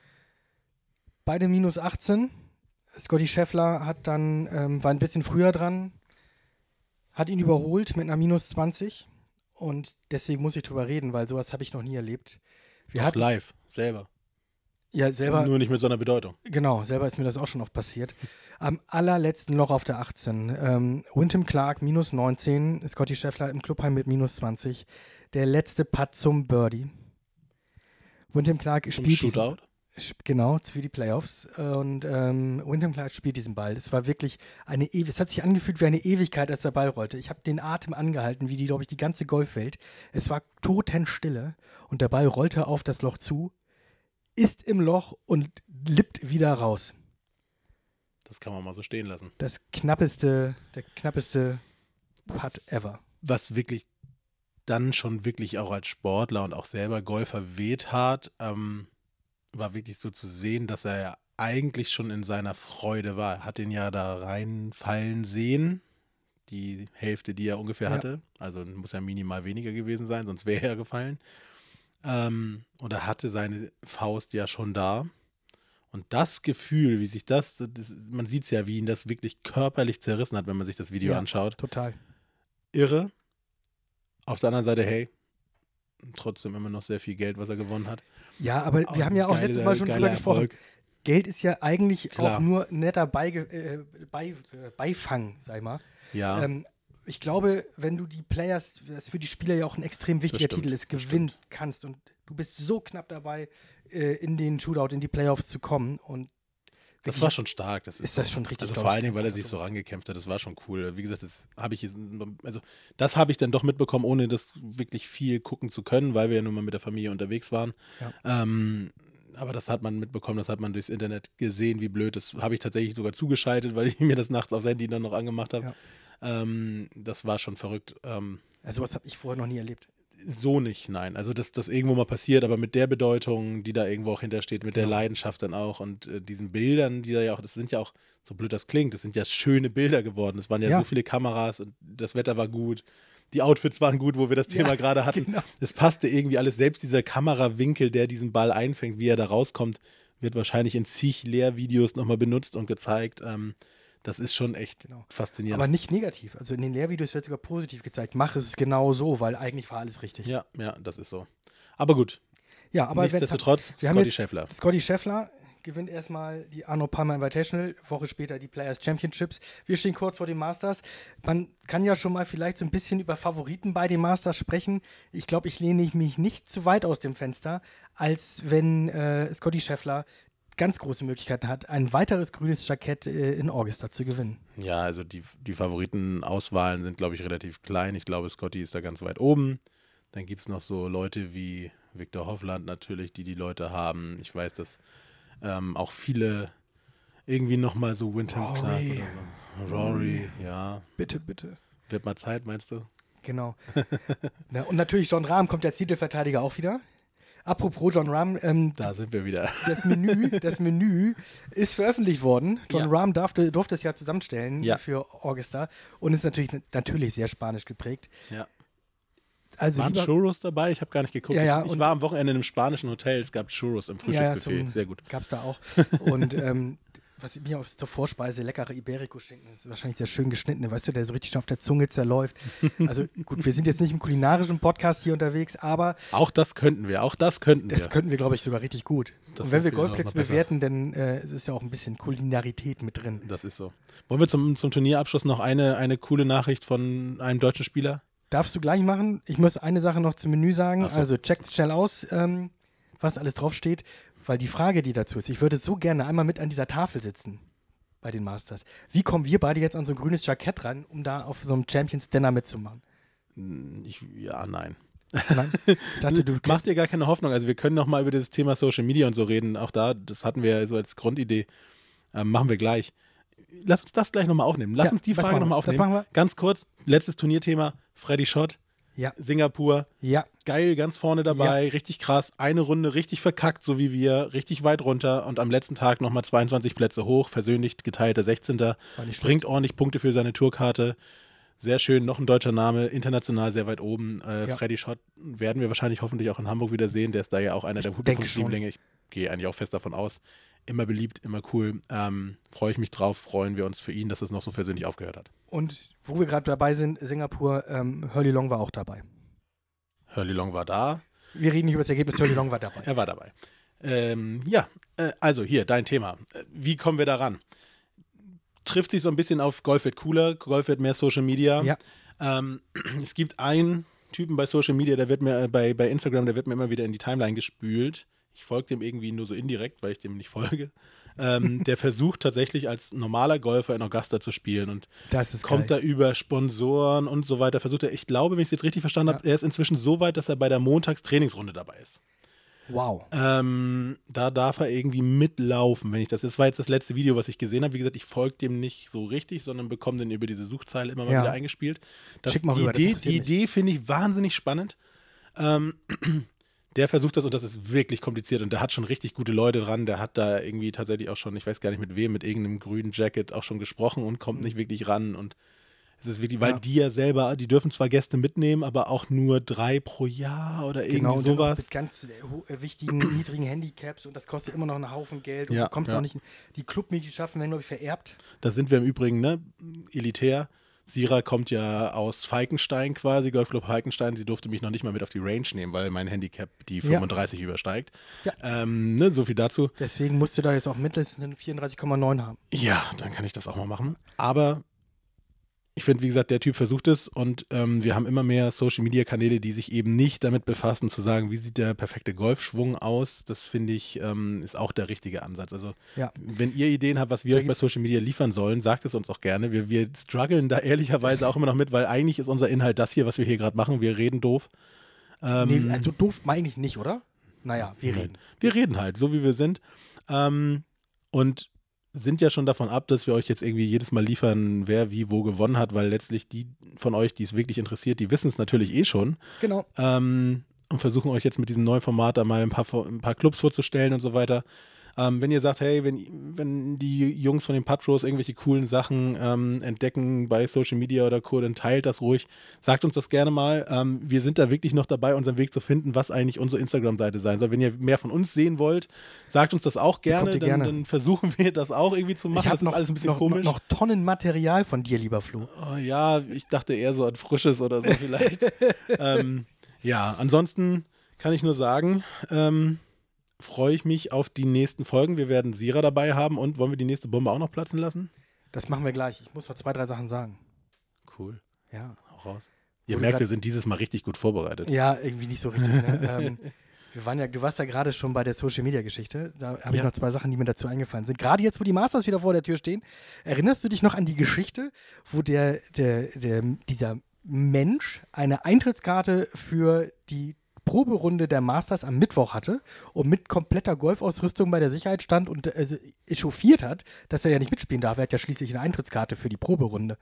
Beide minus achtzehn. Scotty Scheffler hat dann, ähm, war ein bisschen früher dran, hat ihn überholt mit einer minus zwanzig. Und deswegen muss ich drüber reden, weil sowas habe ich noch nie erlebt. Wir Doch, hatten, live, selber. ja, selber, Nur nicht mit so einer Bedeutung. genau, selber ist mir das auch schon oft passiert. Am allerletzten Loch auf der achtzehn. Ähm, Wyndham Clark minus neunzehn, Scotty Scheffler im Clubheim mit minus zwanzig. Der letzte Putt zum Birdie. Wyndham Clark Zum spielt diesen, Shootout. Genau, für die Playoffs. Und ähm, Wyndham Clark spielt diesen Ball. Es war wirklich eine Ewigkeit. Es hat sich angefühlt wie eine Ewigkeit, als der Ball rollte. Ich habe den Atem angehalten, wie die, glaube ich, die ganze Golfwelt. Es war totenstille und der Ball rollte auf das Loch zu, ist im Loch und lippt wieder raus. Das kann man mal so stehen lassen. Das knappeste, der knappeste Putt ever. Was wirklich dann schon wirklich auch als Sportler und auch selber Golfer wehtat, ähm, war wirklich so zu sehen, dass er ja eigentlich schon in seiner Freude war. Er hat ihn ja da reinfallen sehen, die Hälfte, die er ungefähr Ja. hatte. Also muss ja minimal weniger gewesen sein, sonst wäre er gefallen. Ähm, und er hatte seine Faust ja schon da. Und das Gefühl, wie sich das, das man sieht es ja, wie ihn das wirklich körperlich zerrissen hat, wenn man sich das Video Ja, anschaut. Total. Irre. Auf der anderen Seite, hey, trotzdem immer noch sehr viel Geld, was er gewonnen hat. Ja, aber wir haben ja auch Geile- letztes Mal schon geiler drüber gesprochen. Erfolg. Geld ist ja eigentlich Klar. auch nur netter Beige, äh, Bei, äh, Beifang, sag ich mal. Ja, Ähm, ich glaube, wenn du die Players, das für die Spieler ja auch ein extrem wichtiger stimmt, Titel ist, das gewinnen kannst und du bist so knapp dabei, äh, in den Shootout, in die Playoffs zu kommen und das wirklich- war schon stark. Das ist, ist das schon richtig, Also glaub vor ich, allen Dingen, weil er ganz sich so einfach. rangekämpft hat, das war schon cool. Wie gesagt, das habe ich, jetzt- also das habe ich dann doch mitbekommen, ohne das wirklich viel gucken zu können, weil wir ja nun mal mit der Familie unterwegs waren. Ja. Ähm, aber das hat man mitbekommen, das hat man durchs Internet gesehen, wie blöd. Das habe ich tatsächlich sogar zugeschaltet, weil ich mir das nachts aufs Handy dann noch angemacht habe. Ähm, das war schon verrückt. Ähm, Also sowas habe ich vorher noch nie erlebt. So nicht, nein. Also, dass das irgendwo mal passiert, aber mit der Bedeutung, die da irgendwo auch hintersteht, mit der Genau. Leidenschaft dann auch und äh, diesen Bildern, die da ja auch, das sind ja auch, so blöd das klingt, das sind ja schöne Bilder geworden. Es waren ja, Ja. so viele Kameras und das Wetter war gut. Die Outfits waren gut, wo wir das Thema Ja, gerade hatten. genau. Es passte irgendwie alles. Selbst dieser Kamerawinkel, der diesen Ball einfängt, wie er da rauskommt, wird wahrscheinlich in zig Lehrvideos nochmal benutzt und gezeigt. Ähm, das ist schon echt Genau. faszinierend. Aber nicht negativ. Also in den Lehrvideos wird sogar positiv gezeigt. Mach es genau so, weil eigentlich war alles richtig. ja, ja, das ist so. Aber gut, Ja, aber wenn's- nichtsdestotrotz, wir haben Scotty jetzt- Scheffler. Scotty Scheffler gewinnt erstmal die Arnold Palmer Invitational, Woche später die Players Championships. Wir stehen kurz vor den Masters. Man kann ja schon mal vielleicht so ein bisschen über Favoriten bei den Masters sprechen. Ich glaube, ich lehne mich nicht zu weit aus dem Fenster, als wenn äh, Scotty Scheffler ganz große Möglichkeiten hat, ein weiteres grünes Jackett äh, in Augusta zu gewinnen. Ja, also die, die Favoritenauswahlen sind, glaube ich, relativ klein. Ich glaube, Scotty ist da ganz weit oben. Dann gibt es noch so Leute wie Viktor Hovland natürlich, die die Leute haben. Ich weiß, dass ähm, auch viele irgendwie nochmal so Wyndham Rory. Clark oder so. Rory, ja. Bitte, bitte. Wird mal Zeit, meinst du? Genau. Na, und natürlich John Rahm kommt als Titelverteidiger auch wieder. Apropos John Rahm, ähm, Da sind wir wieder. das Menü, das Menü ist veröffentlicht worden. John Ja. Rahm durfte, durfte es ja zusammenstellen Ja. für Augusta und ist natürlich, natürlich sehr spanisch geprägt. Ja. Also Waren lieber- Churros dabei? Ich habe gar nicht geguckt. Ja, ja, ich ich und- war am Wochenende in einem spanischen Hotel. Es gab Churros im ja, ja, Frühstücksbuffet. zum- Sehr gut. Gab's da auch. Und ähm, was mir auf, zur Vorspeise leckere Iberico-Schinken, das ist wahrscheinlich sehr schön geschnittene, weißt du, der so richtig schon auf der Zunge zerläuft. Also gut, wir sind jetzt nicht im kulinarischen Podcast hier unterwegs, aber Auch das könnten wir. Auch das könnten das wir. könnten wir, glaube ich, sogar richtig gut. Das und wenn wär wir vielleicht noch Golfplätze mal besser. bewerten, dann äh, es ist ja auch ein bisschen Kulinarität mit drin. Das ist so. Wollen wir zum, zum Turnierabschluss noch eine, eine coole Nachricht von einem deutschen Spieler? Darfst du gleich machen? Ich muss eine Sache noch zum Menü sagen. Ach so. Also checkt schnell aus, ähm, was alles draufsteht, weil die Frage, die dazu ist, ich würde so gerne einmal mit an dieser Tafel sitzen bei den Masters. Wie kommen wir beide jetzt an so ein grünes Jackett ran, um da auf so einem Champions Dinner mitzumachen? Ich, ja, nein. Nein? Ich dachte, du Mach dir gar keine Hoffnung. Also wir können noch mal über das Thema Social Media und so reden. Auch da, das hatten wir ja so als Grundidee. Ähm, machen wir gleich. Lass uns das gleich nochmal aufnehmen. Lass Ja, uns die das Frage machen wir. nochmal Das aufnehmen. machen wir. Ganz kurz, letztes Turnierthema, Freddy Schott, Ja, Singapur. ja, Geil, ganz vorne dabei, richtig krass. Eine Runde richtig verkackt, so wie wir, richtig weit runter und am letzten Tag nochmal zweiundzwanzig Plätze hoch, versöhnlich geteilter sechzehnter War nicht schlecht. Bringt ordentlich Punkte für seine Tourkarte. Sehr schön, noch ein deutscher Name, international sehr weit oben. Äh, Ja. Freddy Schott werden wir wahrscheinlich hoffentlich auch in Hamburg wieder sehen. Der ist da ja auch einer der denke Publikumslieblinge. Ich gehe eigentlich auch fest davon aus. Immer beliebt, immer cool. Ähm, freue ich mich drauf, freuen wir uns für ihn, dass es noch so versöhnlich aufgehört hat. und wo wir gerade dabei sind, Singapur, ähm, Hurley Long war auch dabei. Hurley Long war da. Wir reden nicht über das Ergebnis, Hurley Long war dabei. Er war dabei. Ähm, ja, äh, also hier, dein Thema. Äh, Wie kommen wir daran? Trifft sich so ein bisschen auf Golf wird cooler, Golf wird mehr Social Media. Ja. Ähm, es gibt einen Typen bei Social Media, der wird mir äh, bei, bei Instagram, der wird mir immer wieder in die Timeline gespült. ich folge dem irgendwie nur so indirekt, weil ich dem nicht folge. Ähm, der versucht tatsächlich als normaler Golfer in Augusta zu spielen und Das ist kommt geil. da über Sponsoren und so weiter. Versucht er, ich glaube, wenn ich es jetzt richtig verstanden Ja. habe, er ist inzwischen so weit, dass er bei der Montagstrainingsrunde dabei ist. Wow. Ähm, da darf er irgendwie mitlaufen, wenn ich das. Das war jetzt das letzte Video, was ich gesehen habe. Wie gesagt, ich folge dem nicht so richtig, sondern bekomme den über diese Suchzeile immer mal Ja. wieder eingespielt. Das, Schick mal die rüber, das Idee, interessiert die mich. Idee finde ich wahnsinnig spannend. Ähm, der versucht das und das ist wirklich kompliziert und der hat schon richtig gute Leute dran. Der hat da irgendwie tatsächlich auch schon, ich weiß gar nicht mit wem, mit irgendeinem grünen Jacket auch schon gesprochen und kommt nicht wirklich ran und es ist wirklich, weil Ja. die ja selber, die dürfen zwar Gäste mitnehmen, aber auch nur drei pro Jahr oder irgendwie Genau, und dann noch sowas. mit ganz äh, ho- äh, wichtigen, niedrigen Handicaps und das kostet immer noch einen Haufen Geld und Ja, du kommst ja. auch nicht, in- die Clubmitgliedschaften werden, glaube ich, vererbt. Da sind wir im Übrigen, ne, elitär. Sira kommt ja aus Falkenstein quasi, Golfclub Falkenstein. Sie durfte mich noch nicht mal mit auf die Range nehmen, weil mein Handicap die fünfunddreißig übersteigt. Ja. Ähm, ne, so viel dazu. Deswegen musst du da jetzt auch mindestens einen vierunddreißig Komma neun haben. Ja, dann kann ich das auch mal machen. Aber ich finde, wie gesagt, der Typ versucht es und ähm, wir haben immer mehr Social-Media-Kanäle, die sich eben nicht damit befassen, zu sagen, wie sieht der perfekte Golfschwung aus. Das finde ich, ähm, ist auch der richtige Ansatz. Also, Ja. wenn ihr Ideen habt, was wir Da euch bei Social Media liefern sollen, sagt es uns auch gerne. Wir, wir strugglen da ehrlicherweise auch immer noch mit, weil eigentlich ist unser Inhalt das hier, was wir hier gerade machen. Wir reden doof. Ähm, Nee, also doof meine ich nicht, oder? Naja, wir Nein. reden. Wir reden halt, so wie wir sind. Ähm, und sind ja schon davon ab, dass wir euch jetzt irgendwie jedes Mal liefern, wer wie wo gewonnen hat, weil letztlich die von euch, die es wirklich interessiert, die wissen es natürlich eh schon. Genau. Ähm, und versuchen euch jetzt mit diesem neuen Format da mal ein paar, ein paar Clubs vorzustellen und so weiter. Ähm, wenn ihr sagt, hey, wenn, wenn die Jungs von den Putpros irgendwelche coolen Sachen ähm, entdecken bei Social Media oder Co., dann teilt das ruhig. Sagt uns das gerne mal. Ähm, wir sind da wirklich noch dabei, unseren Weg zu finden, was eigentlich unsere Instagram-Seite sein soll. Wenn ihr mehr von uns sehen wollt, sagt uns das auch gerne. Bekommt ihr Dann, gerne. dann versuchen wir das auch irgendwie zu machen. Ich habe Das ist noch, alles ein bisschen noch, komisch. noch Tonnen Material von dir, lieber Flo. Oh, ja, ich dachte eher so an Frisches oder so vielleicht. ähm, ja, ansonsten kann ich nur sagen, ähm, freue ich mich auf die nächsten Folgen. Wir werden Sira dabei haben und wollen wir die nächste Bombe auch noch platzen lassen? Das machen wir gleich. Ich muss noch zwei, drei Sachen sagen. Cool, Ja. hau raus. Ihr Wurde merkt, grad- wir sind dieses Mal richtig gut vorbereitet. Ja, irgendwie nicht so richtig. Ne? ähm, wir waren ja, du warst ja gerade schon bei der Social-Media-Geschichte. Da habe ich Ja. noch zwei Sachen, die mir dazu eingefallen sind. Gerade jetzt, wo die Masters wieder vor der Tür stehen, erinnerst du dich noch an die Geschichte, wo der, der, der, dieser Mensch eine Eintrittskarte für die Proberunde der Masters am Mittwoch hatte und mit kompletter Golfausrüstung bei der Sicherheit stand und äh, also echauffiert hat, dass er ja nicht mitspielen darf. Er hat ja schließlich eine Eintrittskarte für die Proberunde.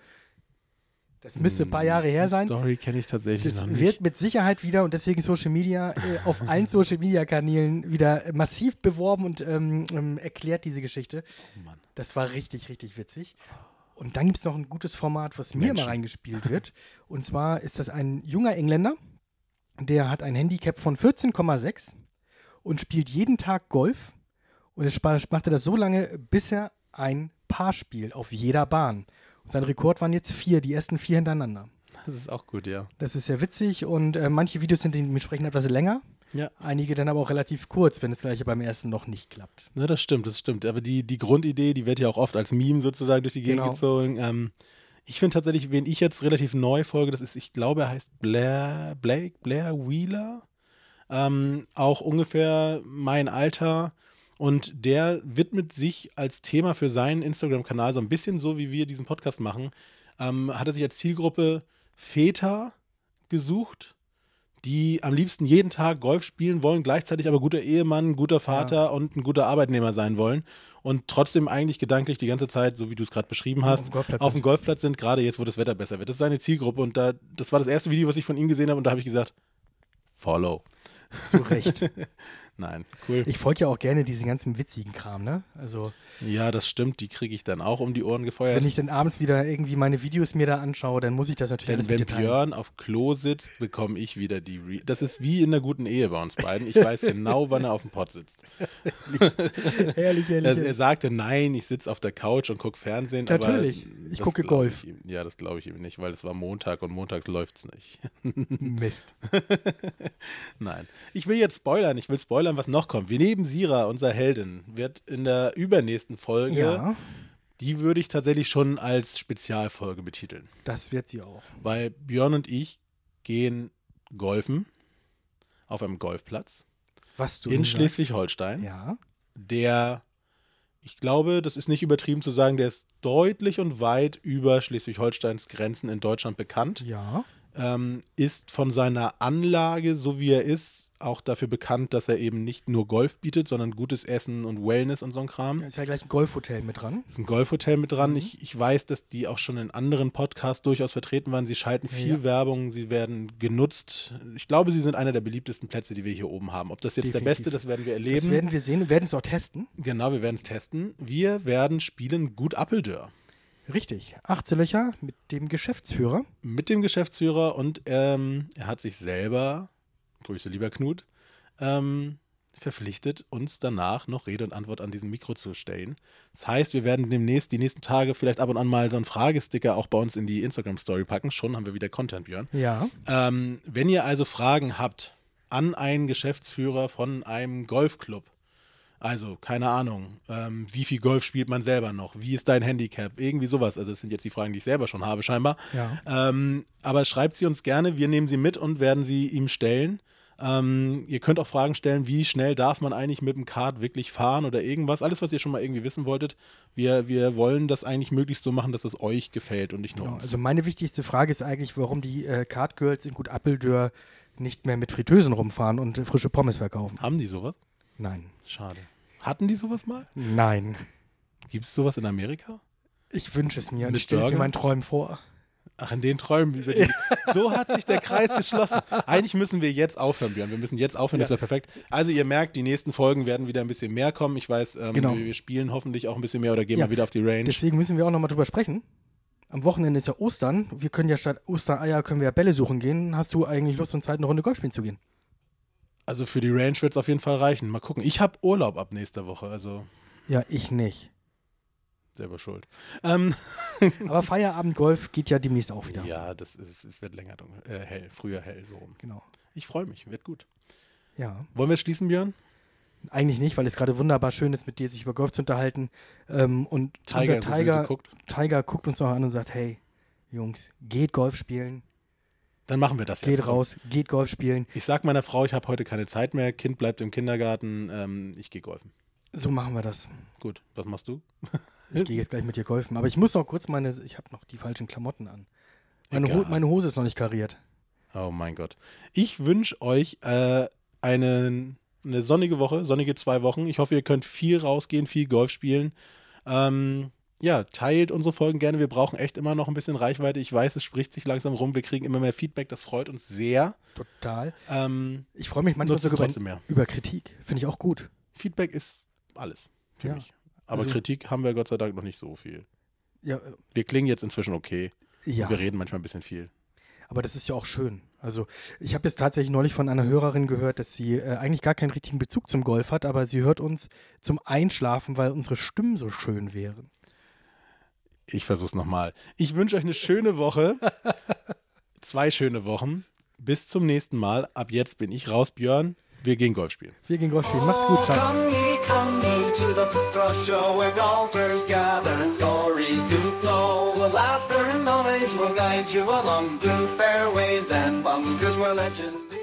Das müsste ein paar Jahre her Die sein. Story kenne ich tatsächlich Das noch nicht. wird mit Sicherheit wieder und deswegen Social Media äh, auf allen Social Media Kanälen wieder massiv beworben und ähm, ähm, erklärt diese Geschichte. Oh Mann. Das war richtig, richtig witzig. Und dann gibt es noch ein gutes Format, was mir Menschen. mal reingespielt wird. Und zwar ist das ein junger Engländer, der hat ein Handicap von vierzehn Komma sechs und spielt jeden Tag Golf. Und er spa- macht er das so lange, bis er ein Paar spielt auf jeder Bahn. Und sein Rekord waren jetzt vier, die ersten vier hintereinander. Das ist auch gut, ja. Das ist sehr witzig und äh, manche Videos sind dementsprechend etwas länger, Ja, einige dann aber auch relativ kurz, wenn es gleich beim ersten noch nicht klappt. ne, das stimmt, das stimmt. Aber die, die Grundidee, die wird ja auch oft als Meme sozusagen durch die Gegend Genau. gezogen. Ähm, ich finde tatsächlich, wen ich jetzt relativ neu folge, das ist, ich glaube, er heißt Blair, Blake, Blair Wheeler. Ähm, auch ungefähr mein Alter. Und der widmet sich als Thema für seinen Instagram-Kanal so ein bisschen so, wie wir diesen Podcast machen. Ähm, hat er sich als Zielgruppe Väter gesucht, die am liebsten jeden Tag Golf spielen wollen, gleichzeitig aber guter Ehemann, guter Vater und ein guter Arbeitnehmer sein wollen und trotzdem eigentlich gedanklich die ganze Zeit, so wie du es gerade beschrieben hast, Auf dem Golfplatz auf dem sind. Golfplatz sind, gerade jetzt, wo das Wetter besser wird. Das ist seine Zielgruppe und da, das war das erste Video, was ich von ihm gesehen habe und da habe ich gesagt, follow. Zu Recht. Nein, cool. Ich folge ja auch gerne diesen ganzen witzigen Kram, ne? Also, Ja, das stimmt, die kriege ich dann auch um die Ohren gefeuert. wenn ich dann abends wieder irgendwie meine Videos mir da anschaue, dann muss ich das natürlich Denn alles wenn mit dir teilen. Björn auf Klo sitzt, bekomme ich wieder die Re Das ist wie in einer guten Ehe bei uns beiden. Ich weiß genau, wann er auf dem Pott sitzt. Herrlich, herrlich. Er, er herrlich. sagte, nein, ich sitze auf der Couch und gucke Fernsehen. Natürlich. Aber Ich das gucke glaub Golf. Ich ihm, ja, das glaube ich ihm nicht, weil es war Montag und montags läuft es nicht. Mist. Nein. Ich will jetzt spoilern. Ich will spoilern, was noch kommt. Wir neben Sira, unser Heldin, wird in der übernächsten Folge, Ja, die würde ich tatsächlich schon als Spezialfolge betiteln. das wird sie auch. Weil Björn und ich gehen golfen auf einem Golfplatz. Was du in sagst. Schleswig-Holstein, Ja. der, ich glaube, das ist nicht übertrieben zu sagen, der ist deutlich und weit über Schleswig-Holsteins Grenzen in Deutschland bekannt. Ja. Ähm, ist von seiner Anlage, so wie er ist, auch dafür bekannt, dass er eben nicht nur Golf bietet, sondern gutes Essen und Wellness und so ein Kram. Da ist ja gleich ein Golfhotel mit dran. Ist ein Golfhotel mit dran. Mhm. Ich, ich weiß, dass die auch schon in anderen Podcasts durchaus vertreten waren. Sie schalten viel Ja. Werbung, sie werden genutzt. Ich glaube, sie sind einer der beliebtesten Plätze, die wir hier oben haben. Ob das jetzt Definitiv. der beste, das werden wir erleben. Das werden wir sehen und werden es auch testen. Genau, wir werden es testen. Wir werden spielen Gut Appeldörr Richtig. achtzehn Löcher mit dem Geschäftsführer. mit dem Geschäftsführer und ähm, er hat sich selber, Grüße lieber Knut, ähm, verpflichtet, uns danach noch Rede und Antwort an diesem Mikro zu stellen. Das heißt, wir werden demnächst, die nächsten Tage vielleicht ab und an mal so einen Fragesticker auch bei uns in die Instagram-Story packen. Schon haben wir wieder Content, Björn. Ja. Ähm, wenn ihr also Fragen habt an einen Geschäftsführer von einem Golfclub, also, keine Ahnung, ähm, wie viel Golf spielt man selber noch? Wie ist dein Handicap? Irgendwie sowas. Also, das sind jetzt die Fragen, die ich selber schon habe, scheinbar. Ja. Ähm, aber schreibt sie uns gerne. Wir nehmen sie mit und werden sie ihm stellen. Ähm, ihr könnt auch Fragen stellen, wie schnell darf man eigentlich mit dem Kart wirklich fahren oder irgendwas. Alles, was ihr schon mal irgendwie wissen wolltet. Wir, wir wollen das eigentlich möglichst so machen, dass es euch gefällt und nicht nur Genau. uns. Also meine wichtigste Frage ist eigentlich, warum die äh, Kartgirls in Gut Appeldörr nicht mehr mit Fritteusen rumfahren und äh, frische Pommes verkaufen. Haben die sowas? Nein. Schade. Hatten die sowas mal? Nein. Gibt es sowas in Amerika? Ich wünsche es mir und Mit ich stelle es mir Burger? meinen Träumen vor. Ach, in den Träumen über die. So hat sich der Kreis geschlossen. Eigentlich müssen wir jetzt aufhören, Björn. Wir müssen jetzt aufhören, das Ja. wäre perfekt. Also ihr merkt, die nächsten Folgen werden wieder ein bisschen mehr kommen. Ich weiß, ähm, Genau. wir, wir spielen hoffentlich auch ein bisschen mehr oder gehen Ja. mal wieder auf die Range. Deswegen müssen wir auch nochmal drüber sprechen. Am Wochenende ist ja Ostern. Wir können ja statt Ostereier können wir ja Bälle suchen gehen. Hast du eigentlich Lust und Zeit, eine Runde Golf spielen zu gehen? Also für die Range wird es auf jeden Fall reichen. Mal gucken. Ich habe Urlaub ab nächster Woche, also Ja, ich nicht. selber schuld. Ähm, Aber Feierabend-Golf geht ja demnächst auch wieder. ja, das ist, es wird länger dunkel, äh, hell, früher hell, so rum. Genau. Ich freue mich, wird gut. Ja. Wollen wir schließen, Björn? Eigentlich nicht, weil es gerade wunderbar schön ist, mit dir sich über Golf zu unterhalten. Ähm, und Tiger, unser so Tiger, böse guckt. Tiger guckt uns auch an und sagt, hey, Jungs, geht Golf spielen, Dann machen wir das jetzt. geht Komm. raus, geht Golf spielen. Ich sag meiner Frau, ich habe heute keine Zeit mehr. Kind bleibt im Kindergarten. Ähm, ich gehe golfen. So machen wir das. Gut, was machst du? Ich gehe jetzt gleich mit dir golfen. Aber ich muss noch kurz meine, ich habe noch die falschen Klamotten an. Meine, Ho Egal. meine Hose ist noch nicht kariert. Oh mein Gott. Ich wünsche euch äh, eine, eine sonnige Woche, sonnige zwei Wochen. Ich hoffe, ihr könnt viel rausgehen, viel Golf spielen. Ähm, ja, teilt unsere Folgen gerne. Wir brauchen echt immer noch ein bisschen Reichweite. Ich weiß, es spricht sich langsam rum. Wir kriegen immer mehr Feedback. Das freut uns sehr. Total. Ähm, Ich freue mich manchmal nutzt es sogar trotzdem mehr. über Kritik. Finde ich auch gut. Feedback ist alles für Ja. mich. Aber Also- Kritik haben wir Gott sei Dank noch nicht so viel. Ja, äh, Wir klingen jetzt inzwischen okay. ja. Und wir reden manchmal ein bisschen viel. Aber das ist ja auch schön. Also ich habe jetzt tatsächlich neulich von einer Hörerin gehört, dass sie äh, eigentlich gar keinen richtigen Bezug zum Golf hat, aber sie hört uns zum Einschlafen, weil unsere Stimmen so schön wären. Ich versuch's nochmal. Ich wünsche euch eine schöne Woche. Zwei schöne Wochen. Bis zum nächsten Mal. Ab jetzt bin ich raus, Björn. Wir gehen Golf spielen. Wir gehen Golf spielen. Macht's gut. Ciao. Come ye, come ye to the Pro Show where golfers gather and stories do flow. The laughter and knowledge will guide you along through fairways and bunkers where legends be.